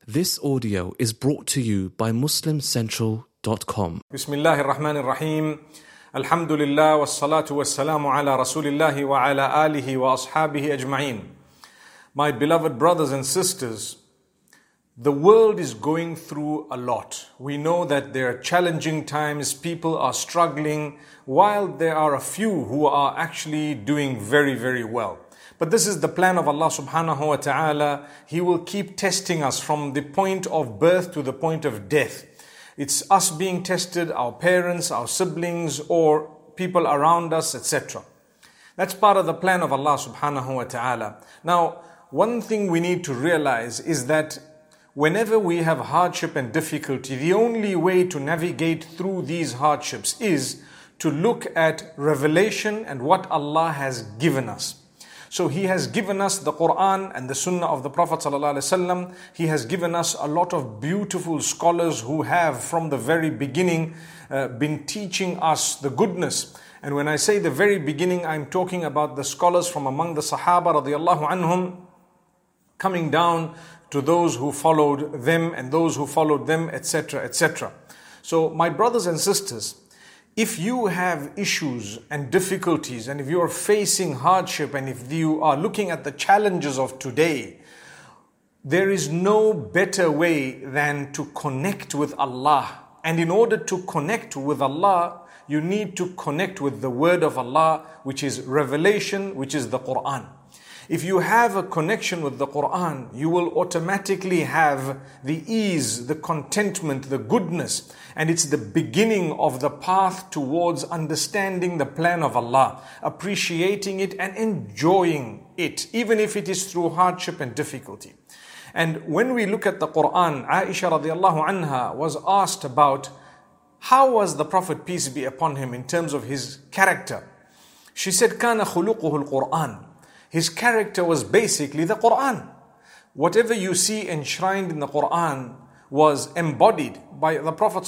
This audio is brought to you by MuslimCentral.com. Bismillahir Rahmanir Rahim. Alhamdulillah wassalatu wassalamu ala Rasulillah wa ala alihi wa ashabihi ajma'in. My beloved brothers and sisters, the world is going through a lot. We know that there are challenging times, people are struggling, while there are a few who are actually doing very, very well. But this is the plan of Allah subhanahu wa ta'ala. He will keep testing us from the point of birth to the point of death. It's us being tested, our parents, our siblings, or people around us, etc. That's part of the plan of Allah subhanahu wa ta'ala. Now, one thing we need to realize is that whenever we have hardship and difficulty, the only way to navigate through these hardships is to look at revelation and what Allah has given us. So He has given us the Quran and the Sunnah of the Prophet ﷺ. He has given us a lot of beautiful scholars who have from the very beginning been teaching us the goodness. And when I say the very beginning, I'm talking about the scholars from among the Sahaba radiallahu anhum, coming down to those who followed them and those who followed them, etc., etc. So my brothers and sisters, if you have issues and difficulties, and if you are facing hardship, and if you are looking at the challenges of today, there is no better way than to connect with Allah. And in order to connect with Allah, you need to connect with the word of Allah, which is revelation, which is the Quran. If you have a connection with the Quran, you will automatically have the ease, the contentment, the goodness. And it's the beginning of the path towards understanding the plan of Allah, appreciating it and enjoying it, even if it is through hardship and difficulty. And when we look at the Quran, Aisha radiallahu anha was asked about how was the Prophet, peace be upon him, in terms of his character. She said, كَانَ خُلُقُهُ الْقُرْآنِ. His character was basically the Quran. Whatever you see enshrined in the Quran was embodied by the Prophet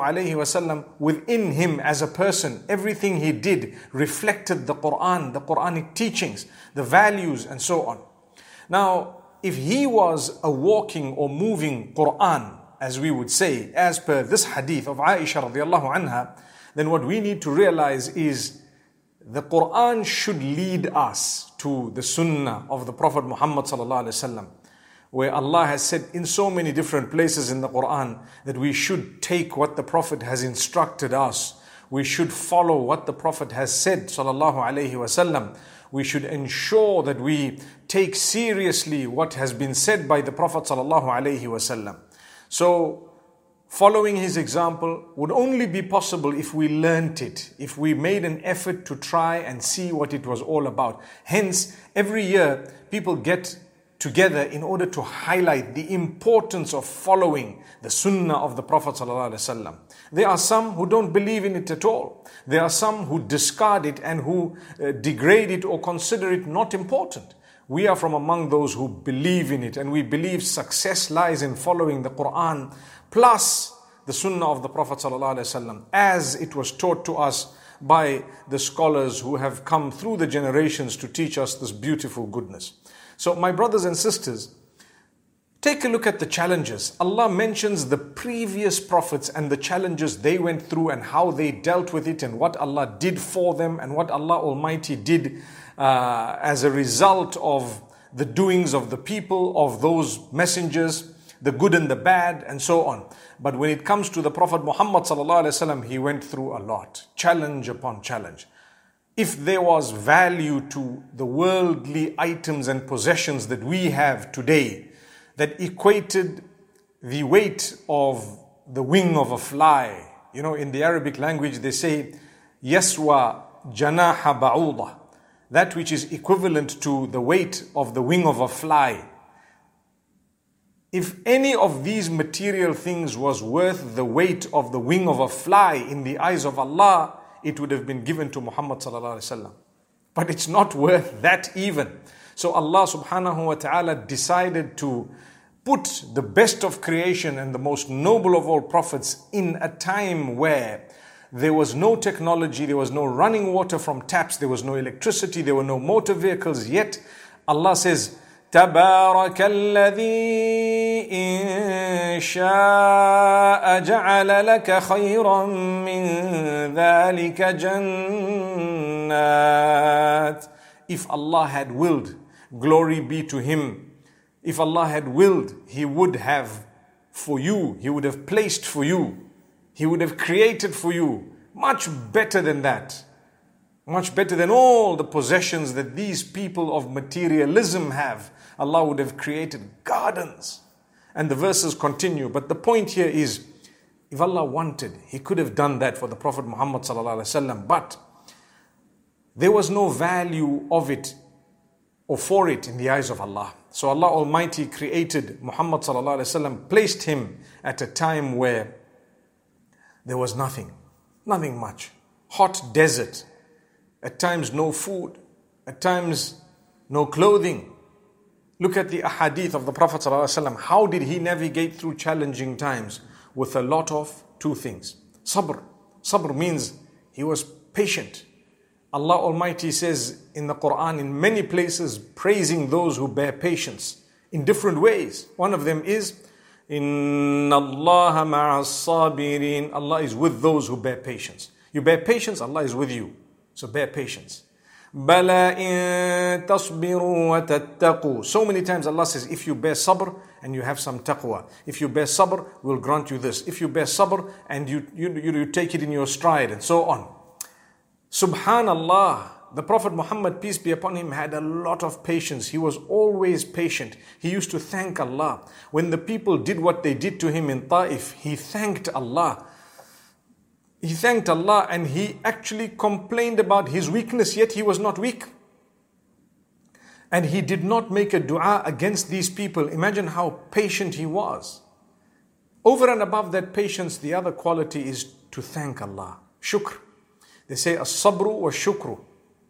ﷺ within him as a person. Everything he did reflected the Quran, the Quranic teachings, the values, and so on. Now, if he was a walking or moving Quran, as we would say, as per this hadith of Aisha radiallahu anha, then what we need to realize is the Quran should lead us to the Sunnah of the Prophet Muhammad sallallahu alaihi wasallam, where Allah has said in so many different places in the Quran that we should take what the Prophet has instructed us. We should follow what the Prophet has said sallallahu alaihi wasallam. We should ensure that we take seriously what has been said by the Prophet sallallahu alaihi wasallam. So, following his example would only be possible if we learnt it, if we made an effort to try and see what it was all about. Hence, every year people get together in order to highlight the importance of following the Sunnah of the Prophet ﷺ. There are some who don't believe in it at all. There are some who discard it and who degrade it or consider it not important. We are from among those who believe in it, and we believe success lies in following the Quran plus the Sunnah of the Prophet ﷺ, as it was taught to us by the scholars who have come through the generations to teach us this beautiful goodness. So my brothers and sisters, take a look at the challenges. Allah mentions the previous prophets and the challenges they went through and how they dealt with it and what Allah did for them and what Allah Almighty did as a result of the doings of the people, of those messengers, the good and the bad, and so on. But when it comes to the Prophet Muhammad sallallahu alaihi wasallam, he went through a lot, challenge upon challenge. If there was value to the worldly items and possessions that we have today, that equated the weight of the wing of a fly. You know, in the Arabic language they say, yaswa janaha ba'udah, that which is equivalent to the weight of the wing of a fly. If any of these material things was worth the weight of the wing of a fly in the eyes of Allah, it would have been given to Muhammad sallallahu alaihi wasallam. But it's not worth that even. So Allah subhanahu wa ta'ala decided to put the best of creation and the most noble of all prophets in a time where there was no technology, there was no running water from taps, there was no electricity, there were no motor vehicles, yet Allah says, تبارك الذي إن شاء جعل لك خيرا من ذلك جنات. If Allah had willed, glory be to Him, if Allah had willed, He would have for you, He would have placed for you, He would have created for you much better than that. Much better than all the possessions that these people of materialism have. Allah would have created gardens. And the verses continue. But the point here is, if Allah wanted, He could have done that for the Prophet Muhammad sallallahu alaihi wasallam. But there was no value of it or for it in the eyes of Allah. So Allah Almighty created Muhammad sallallahu alaihi wasallam, placed him at a time where there was nothing much. Hot desert. At times no food, at times no clothing. Look at the ahadith of the Prophet ﷺ. How did he navigate through challenging times? With a lot of two things. Sabr. Sabr means he was patient. Allah Almighty says in the Quran in many places praising those who bear patience in different ways. One of them is Inna Allaha ma'as sabirin. Allah is with those who bear patience. You bear patience, Allah is with you. So bear patience. Bala in tasbiru wa tattaqu. So many times Allah says, if you bear sabr and you have some taqwa. If you bear sabr, we'll grant you this. If you bear sabr and you take it in your stride and so on. Subhanallah. The Prophet Muhammad, peace be upon him, had a lot of patience. He was always patient. He used to thank Allah. When the people did what they did to him in Ta'if, he thanked Allah. He thanked Allah and he actually complained about his weakness, yet he was not weak. And he did not make a dua against these people. Imagine how patient he was. Over and above that patience, the other quality is to thank Allah. Shukr. They say as-sabru wa shukru.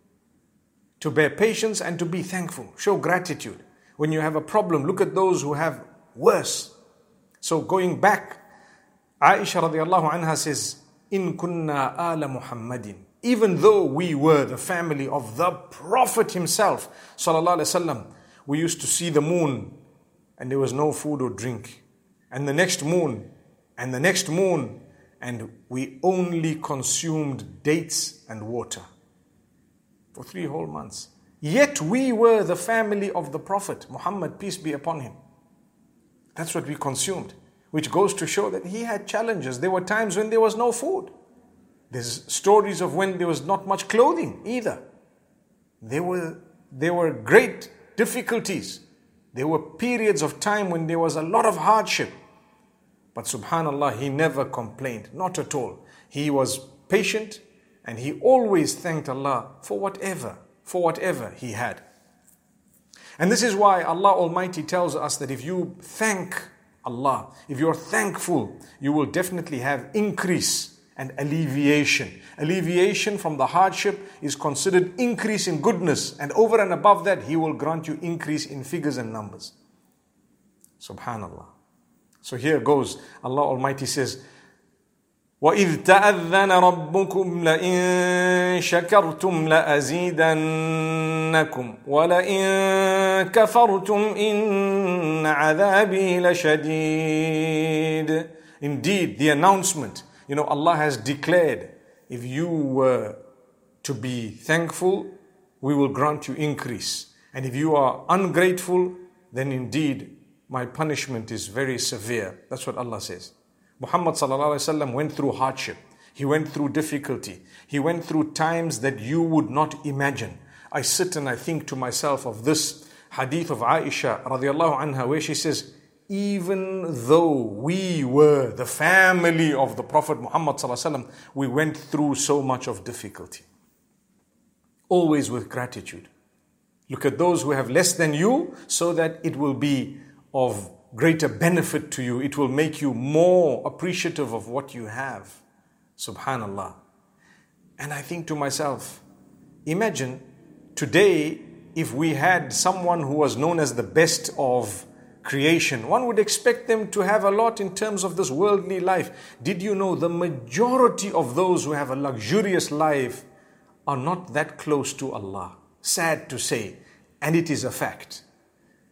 To bear patience and to be thankful. Show gratitude. When you have a problem, look at those who have worse. So going back, Aisha radiallahu anha says, In kunna ala Muhammadin. Even though we were the family of the Prophet himself, sallallahu alaihi wasallam, we used to see the moon and there was no food or drink. And the next moon, and the next moon, and we only consumed dates and water for 3 whole months. Yet we were the family of the Prophet Muhammad, peace be upon him. That's what we consumed. Which goes to show that he had challenges. There were times when there was no food. There's stories of when there was not much clothing either. There were great difficulties. There were periods of time when there was a lot of hardship. But subhanallah, he never complained, not at all. He was patient and he always thanked Allah for whatever he had. And this is why Allah Almighty tells us that if you thank Allah, if you're thankful, you will definitely have increase and alleviation. Alleviation from the hardship is considered increase in goodness, and over and above that, He will grant you increase in figures and numbers. Subhanallah. So here goes, Allah Almighty says, وَإِذْ تَأَذَّنَ رَبُّكُمْ لَإِن شَكَرْتُمْ لَأَزِيدَنَّكُمْ وَلَإِن كَفَرْتُمْ إِنَّ عَذَابِي لَشَدِيدٌ. Indeed, the announcement, Allah has declared, if you were to be thankful, we will grant you increase. And if you are ungrateful, then indeed, my punishment is very severe. That's what Allah says. Muhammad sallallahu alaihi wasallam went through hardship. He went through difficulty. He went through times that you would not imagine. I sit and I think to myself of this hadith of Aisha radiallahu anha, where she says, even though we were the family of the Prophet Muhammad sallallahu alaihi wasallam, we went through so much of difficulty. Always with gratitude. Look at those who have less than you, so that it will be of greater benefit to you. It will make you more appreciative of what you have. Subhanallah. And I think to myself, imagine today if we had someone who was known as the best of creation. One would expect them to have a lot in terms of this worldly life. Did you know the majority of those who have a luxurious life are not that close to Allah? Sad to say, and it is a fact.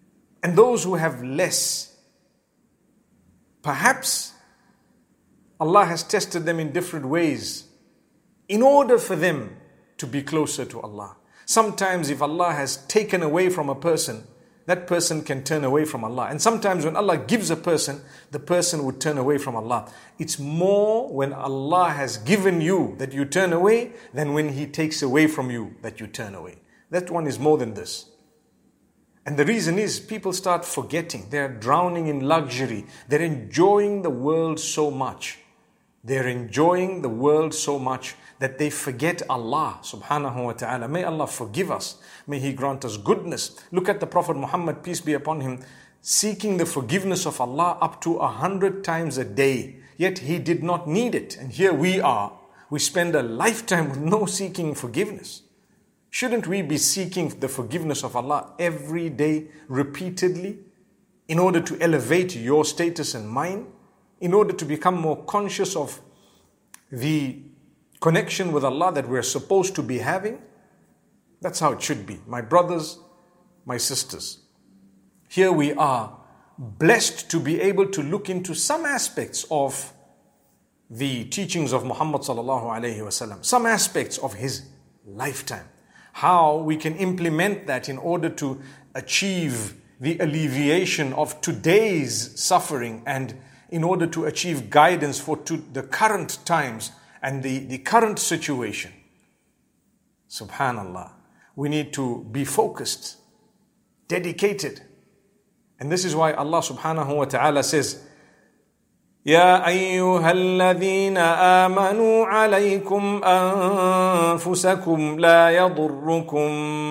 And those who have less, perhaps Allah has tested them in different ways in order for them to be closer to Allah. Sometimes if Allah has taken away from a person, that person can turn away from Allah. And sometimes when Allah gives a person, the person would turn away from Allah. It's more when Allah has given you that you turn away than when He takes away from you that you turn away. That one is more than this. And the reason is people start forgetting. They're drowning in luxury. They're enjoying the world so much. They're enjoying the world so much that they forget Allah subhanahu wa ta'ala. May Allah forgive us. May He grant us goodness. Look at the Prophet Muhammad, peace be upon him, seeking the forgiveness of Allah up to 100 times a day. Yet he did not need it. And here we are. We spend a lifetime with no seeking forgiveness. Shouldn't we be seeking the forgiveness of Allah every day, repeatedly, in order to elevate your status and mine, in order to become more conscious of the connection with Allah that we're supposed to be having? That's how it should be. My brothers, my sisters, here we are, blessed to be able to look into some aspects of the teachings of Muhammad sallallahu alaihi wasallam, some aspects of his lifetime, how we can implement that in order to achieve the alleviation of today's suffering and in order to achieve guidance for the current times and the current situation. Subhanallah. We need to be focused, dedicated. And this is why Allah subhanahu wa ta'ala says, يا أيها الذين آمنوا عليكم أنفسكم لا يضركم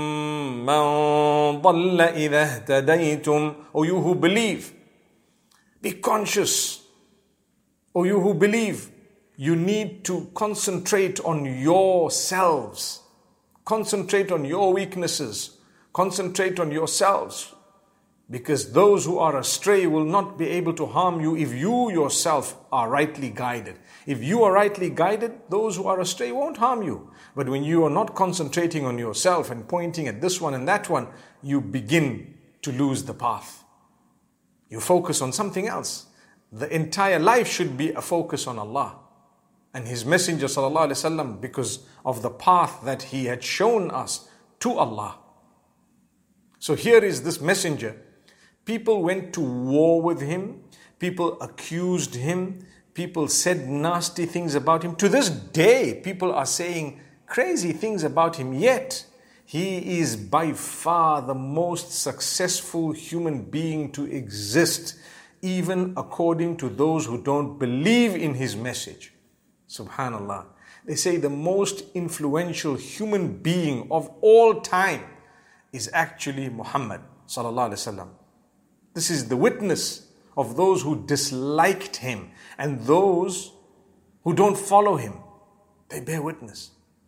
من ضل إذا اهتديتم. O you who believe, be conscious. O you who believe, you need to concentrate on yourselves. Concentrate on your weaknesses. Concentrate on yourselves. Because those who are astray will not be able to harm you if you yourself are rightly guided. If you are rightly guided, those who are astray won't harm you. But when you are not concentrating on yourself and pointing at this one and that one, you begin to lose the path. You focus on something else. The entire life should be a focus on Allah and His Messenger sallallahu alaihi wasallam, because of the path that He had shown us to Allah. So here is this messenger. People went to war with him. People accused him. People said nasty things about him. To this day, people are saying crazy things about him. Yet, he is by far the most successful human being to exist, even according to those who don't believe in his message. Subhanallah. They say the most influential human being of all time is actually Muhammad sallallahu alaihi wasallam. This is the witness of those who disliked him and those who don't follow him. They bear witness.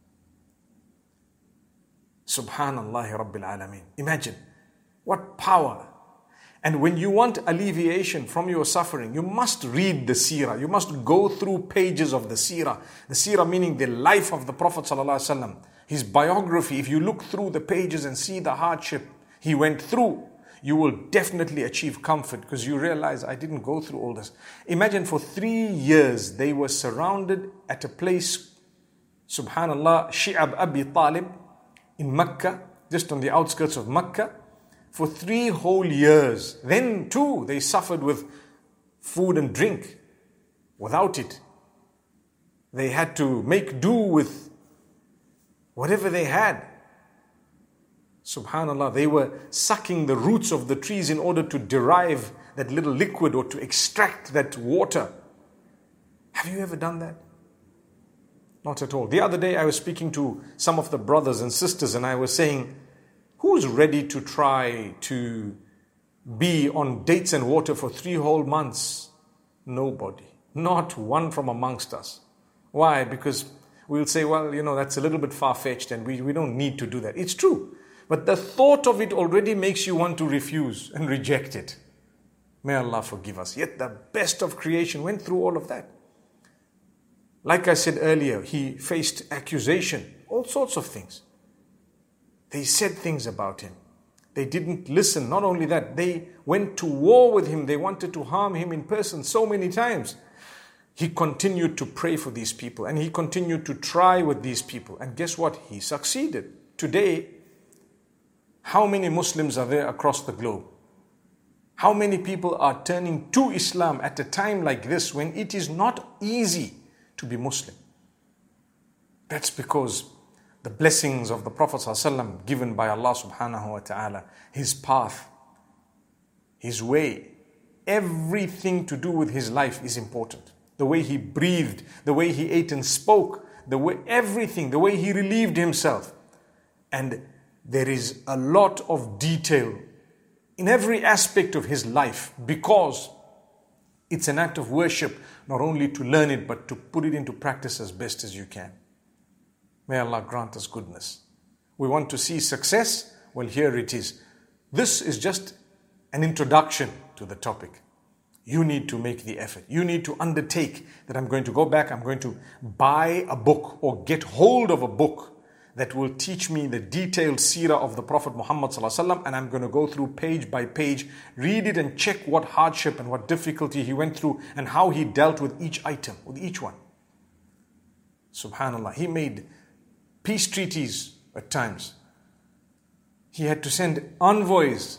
Subhanallah Rabbil Alameen. Imagine what power. And when you want alleviation from your suffering, you must read the seerah. You must go through pages of the seerah. The seerah meaning the life of the Prophet sallallahu alaihi wasallam. His biography, if you look through the pages and see the hardship he went through, you will definitely achieve comfort because you realize I didn't go through all this. Imagine for 3 years they were surrounded at a place, subhanallah, Shi'ab Abi Talib in Mecca, just on the outskirts of Mecca, for 3 whole years. Then too they suffered with food and drink. Without it, they had to make do with whatever they had. Subhanallah, they were sucking the roots of the trees in order to derive that little liquid or to extract that water. Have you ever done that? Not at all. The other day I was speaking to some of the brothers and sisters and I was saying, who's ready to try to be on dates and water for 3 whole months? Nobody. Not one from amongst us. Why? Because we'll say, well, that's a little bit far-fetched and we don't need to do that. It's true. But the thought of it already makes you want to refuse and reject it. May Allah forgive us. Yet the best of creation went through all of that. Like I said earlier, he faced accusation, all sorts of things. They said things about him. They didn't listen. Not only that, they went to war with him. They wanted to harm him in person so many times. He continued to pray for these people and he continued to try with these people. And guess what? He succeeded. Today, how many Muslims are there across the globe? How many people are turning to Islam at a time like this when it is not easy to be Muslim? That's because the blessings of the Prophet ﷺ given by Allah subhanahu wa ta'ala, his path, his way, everything to do with his life is important. The way he breathed, the way he ate and spoke, everything, the way he relieved himself. And there is a lot of detail in every aspect of his life because it's an act of worship, not only to learn it, but to put it into practice as best as you can. May Allah grant us goodness. We want to see success? Well, here it is. This is just an introduction to the topic. You need to make the effort. You need to undertake that I'm going to go back, I'm going to buy a book or get hold of a book that will teach me the detailed seerah of the Prophet Muhammad ﷺ, and I'm going to go through page by page, read it and check what hardship and what difficulty he went through and how he dealt with each item, with each one. Subhanallah, he made peace treaties at times. He had to send envoys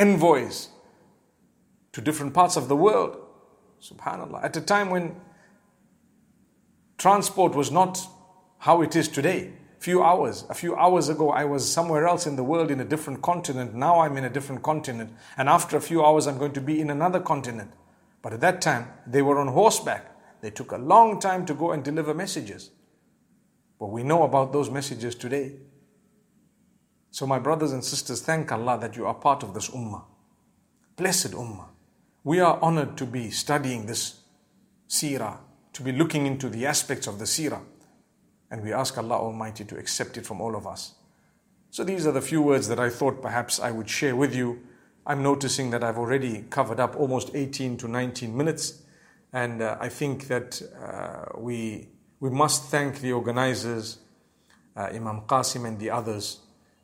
to different parts of the world. Subhanallah, at a time when transport was not how it is today. A few hours ago, I was somewhere else in the world in a different continent. Now I'm in a different continent. And after a few hours, I'm going to be in another continent. But at that time, they were on horseback. They took a long time to go and deliver messages. But we know about those messages today. So my brothers and sisters, thank Allah that you are part of this ummah. Blessed ummah. We are honored to be studying this seerah, to be looking into the aspects of the seerah. And we ask Allah Almighty to accept it from all of us. So these are the few words that I thought perhaps I would share with you. I'm noticing that I've already covered up almost 18 to 19 minutes. And I think that we must thank the organizers, Imam Qasim and the others,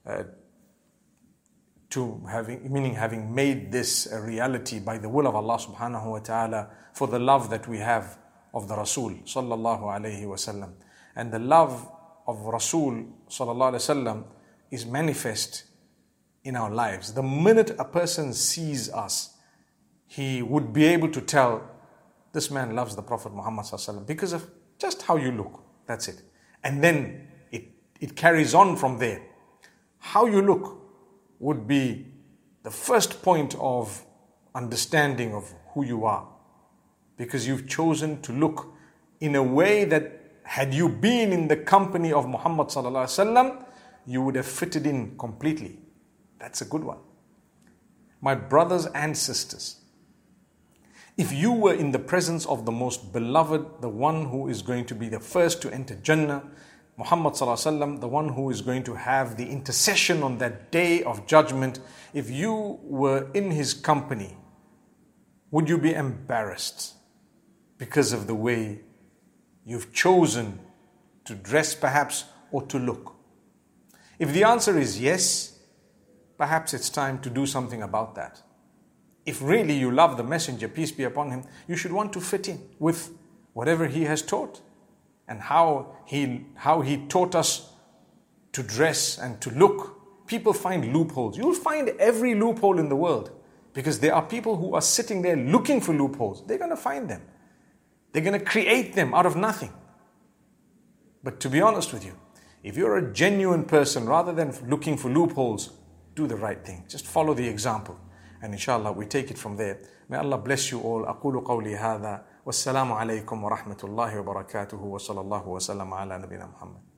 having made this a reality by the will of Allah subhanahu wa ta'ala for the love that we have of the Rasul sallallahu alayhi wa sallam. And the love of Rasul sallallahu alayhi wa sallam is manifest in our lives. The minute a person sees us, he would be able to tell this man loves the Prophet Muhammad sallallahu alayhi wa sallam because of just how you look. That's it. And then it carries on from there. How you look would be the first point of understanding of who you are, because you've chosen to look in a way that had you been in the company of Muhammad sallallahu alaihi wasallam, you would have fitted in completely. That's a good one. My brothers and sisters, if you were in the presence of the most beloved, the one who is going to be the first to enter Jannah, Muhammad sallallahu alaihi wasallam, the one who is going to have the intercession on that day of judgment, if you were in his company, would you be embarrassed because of the way you've chosen to dress perhaps or to look? If the answer is yes, perhaps it's time to do something about that. If really you love the Messenger, peace be upon him, you should want to fit in with whatever he has taught and how he taught us to dress and to look. People find loopholes. You'll find every loophole in the world because there are people who are sitting there looking for loopholes. They're going to find them. They're going to create them out of nothing. But to be honest with you, if you're a genuine person, rather than looking for loopholes, do the right thing. Just follow the example. And inshallah, we take it from there. May Allah bless you all. أقول قولي هذا والسلام عليكم ورحمة الله وبركاته وصلى الله وسلم على نبينا محمد.